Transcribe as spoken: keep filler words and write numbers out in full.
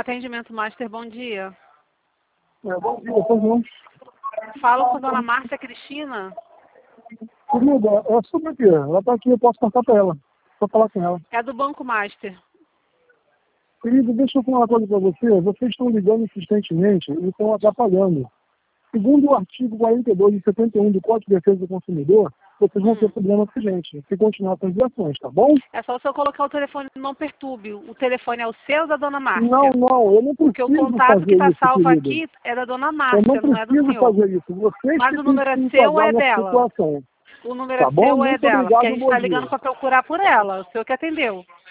Atendimento Master, bom dia. É, bom dia, pois não. Falo com a dona Márcia Cristina. Querida, é sobre o quê? Ela está aqui, eu posso passar para ela. Vou falar com ela. É do Banco Master. Querida, deixa eu falar uma coisa para você. Vocês estão ligando insistentemente e estão atrapalhando. Segundo o artigo quarenta e dois e setenta e um do Código de Defesa do Consumidor, vocês vão ter Hum. problema com a gente, se continuar com as ligações, tá bom? É só se eu colocar o telefone no não perturbe. O telefone é o seu ou da dona Márcia? Não, não, eu não Porque o preciso contato que fazer está isso, salvo querida. aqui é da dona Eu Márcia, não não é do preciso senhor. fazer isso. Vocês Mas que o têm número que é me seu ou pagar é nessa dela? situação. O número Tá é bom? seu ou é Muito dela? Porque a obrigado, gente bom está dia. ligando para procurar por ela. O senhor que atendeu.